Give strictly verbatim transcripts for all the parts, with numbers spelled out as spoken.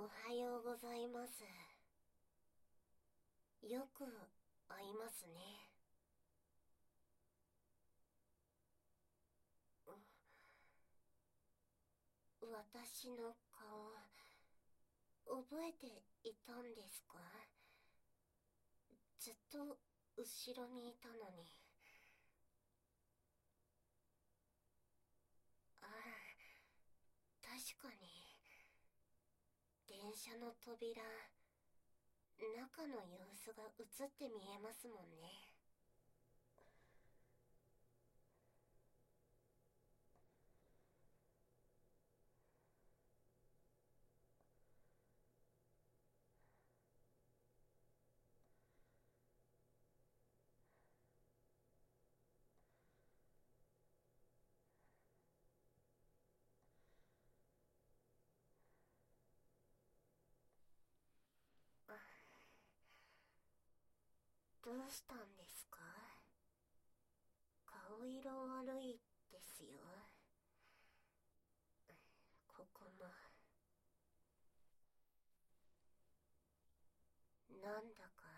おはようございます。よく会いますね。私の顔、覚えていたんですか？ずっと後ろにいたのに。ああ、確かに。電車の扉、中の様子が映って見えますもんね。どうしたんですか？顔色悪いですよ。ここも。なんだか、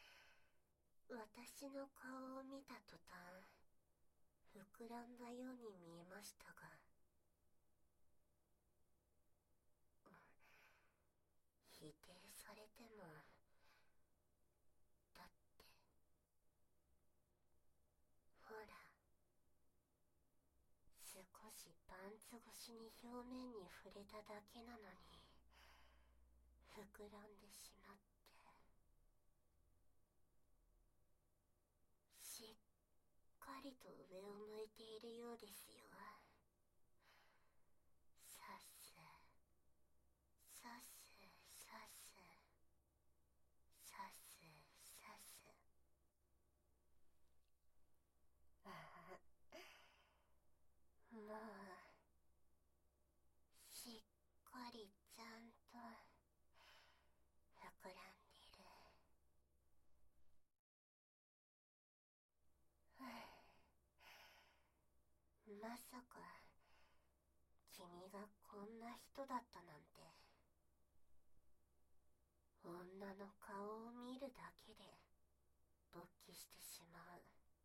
私の顔を見た途端、膨らんだように見えましたが、否定されても、だって、ほら、少しパンツ越しに表面に触れただけなのに、膨らんでしまって、しっかりと上を向いているようですよ。さす、さす、さす、さす、さす。ああ、もう、しっかりちゃんと膨らんでる。まさか君がこんな人だったなんて。女の顔を見るだけで勃起してしまう。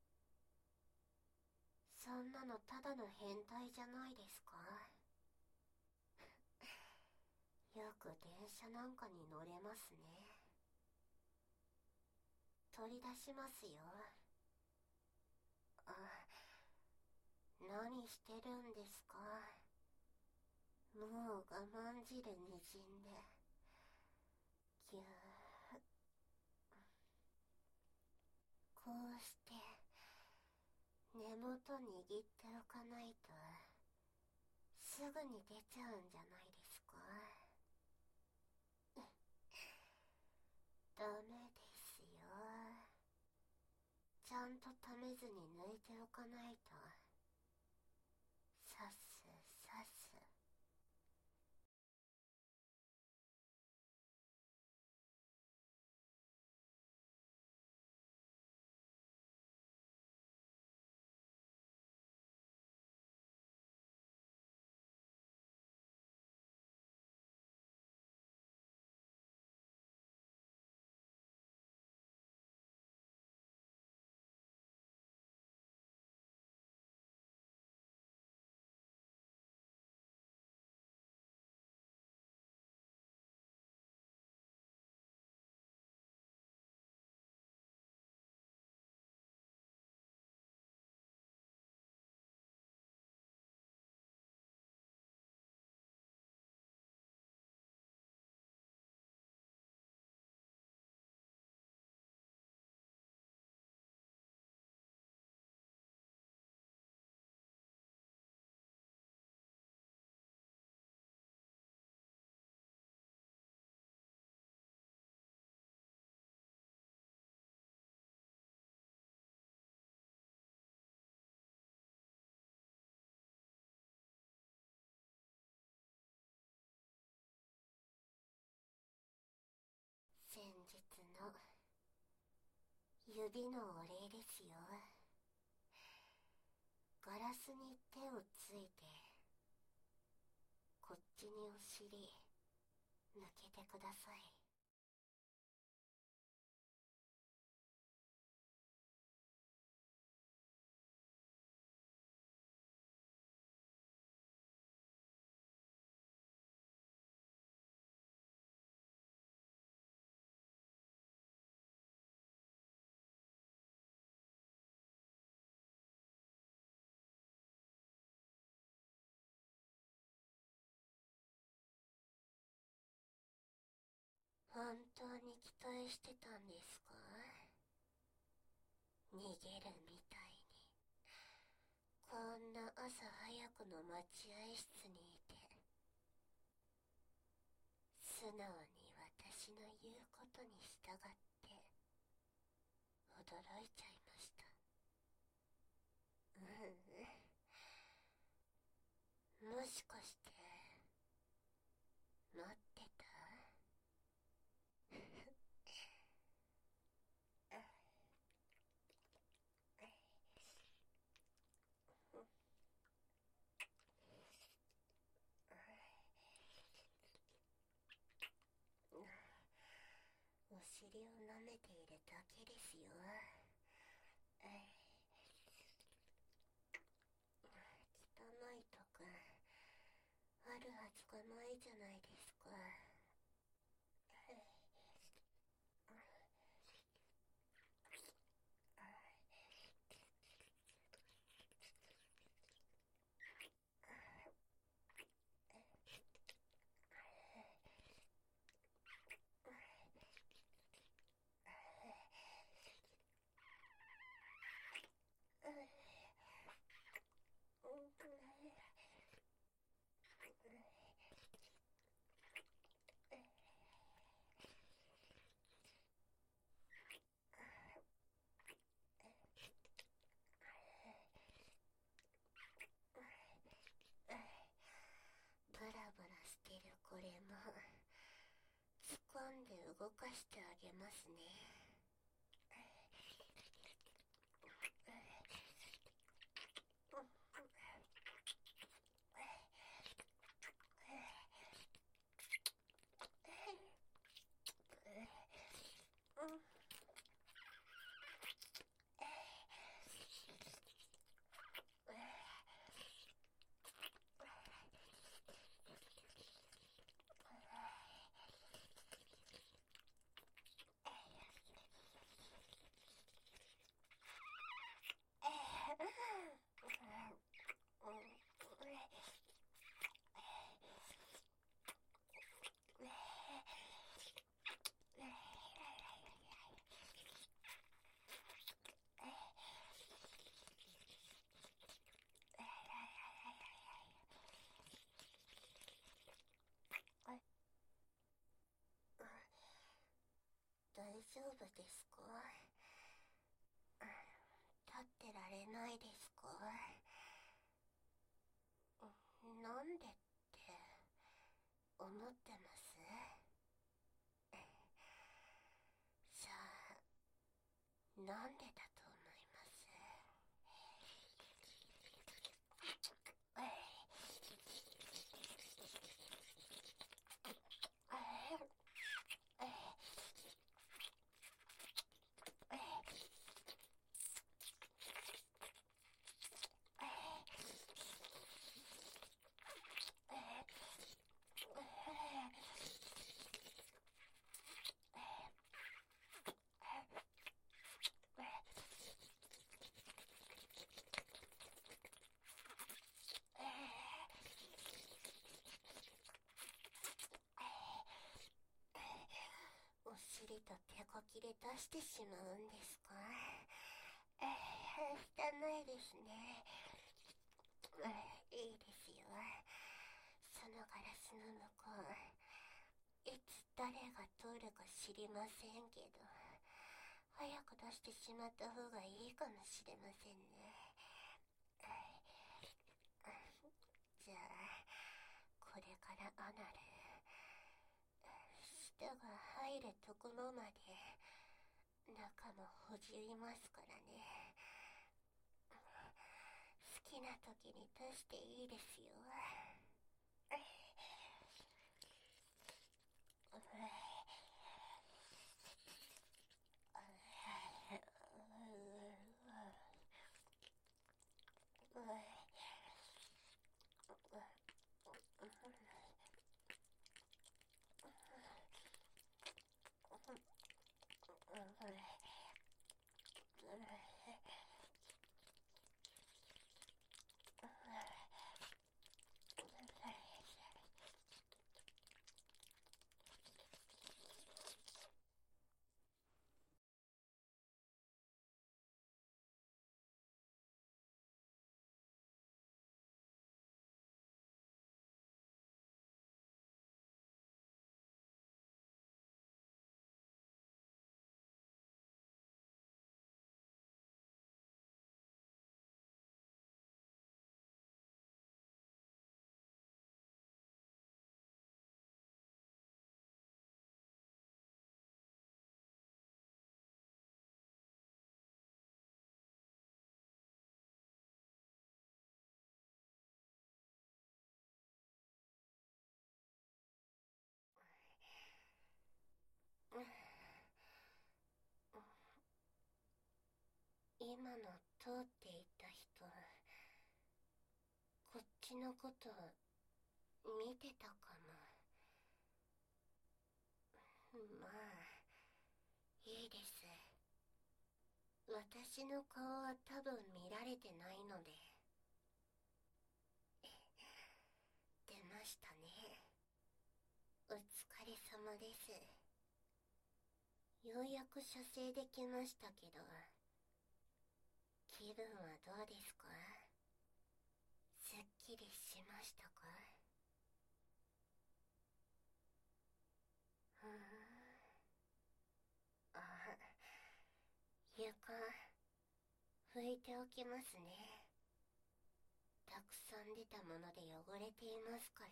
そんなのただの変態じゃないですか？よく電車なんかに乗れますね。取り出しますよ。あ、何してるんですか？もう我慢汁にじんで、ぎゅー、こうして根元握っておかないとすぐに出ちゃうんじゃないですか？ダメですよ。ちゃんと溜めずに抜いておかないと。さすさす。先日の指のお礼ですよ。ガラスに手をついて、こっちにお尻、 抜けてください。本当に期待してたんですか？逃げるみたいに。こんな朝早くの待合室にいて、素直に私の言うことに従って驚いちゃいました。うん、もしかして待ってた？お尻を舐めているだけですよ。汚いとかあるはずがないじゃないですか。ブラブラしてるこれも掴んで動かしてあげますね。大丈夫ですか？立ってられないですか？なんでって思ってます？さあ、なんでだと思います？お尻と手こきで出してしまうんですか？えー、汚いですね。いいですよ。そのガラスの向こう、いつ誰が通るか知りませんけど、早く出してしまった方がいいかもしれませんね。じゃあ、これからアナル、舌が入るところまで中もほじりますからね。好きな時に出していいですよ。 今の通っていた人、こっちのこと見てたかも。まあいいです。私の顔は多分見られてないので。出ましたね。お疲れ様です。ようやく射精できましたけど、気分はどうですか？すっきりしましたか？ふーん。あ、床拭いておきますね。たくさん出たもので汚れていますから。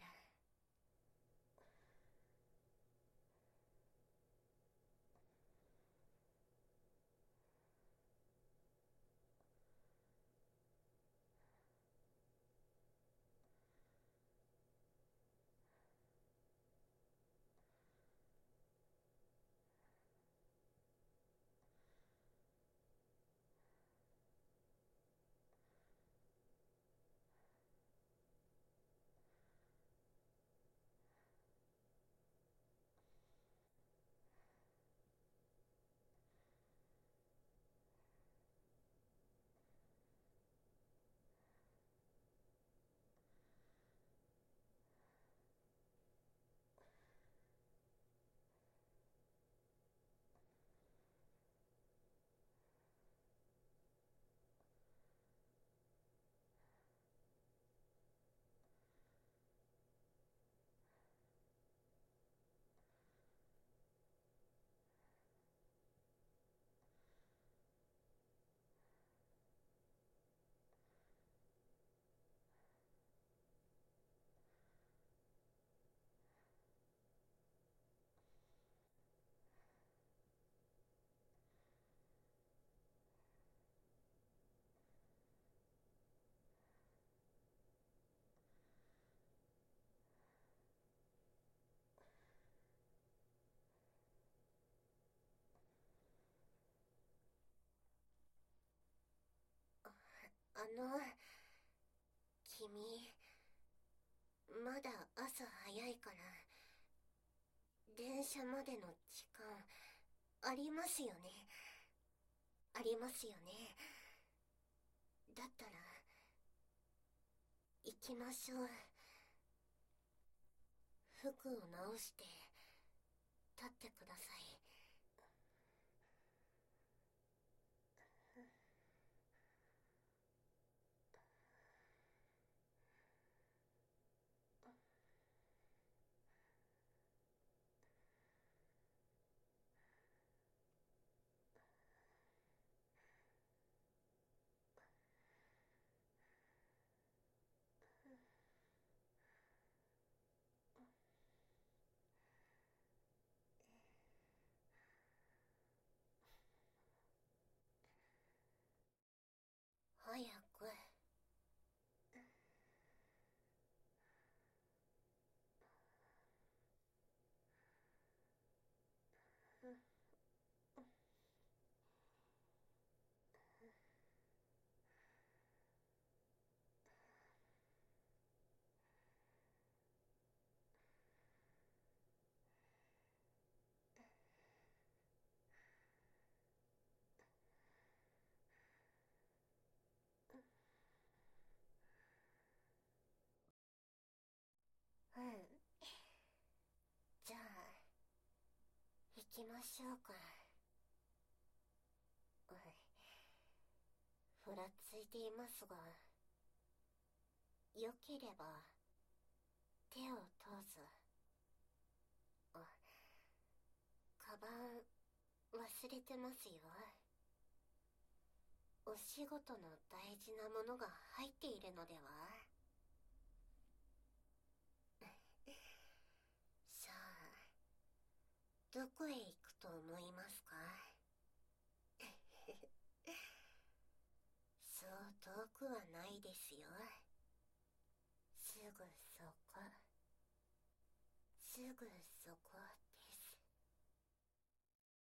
あの、君、まだ朝早いから、電車までの時間、ありますよね。ありますよね。だったら、行きましょう。服を直して、立ってください。早く。うん。じゃあ、行きましょうか。うん。ふらついていますが、よければ、手を通す。あ、カバン、忘れてますよ。お仕事の大事なものが入っているのでは？さあ、どこへ行くと思いますか？そう遠くはないですよ。すぐそこ。すぐそこ。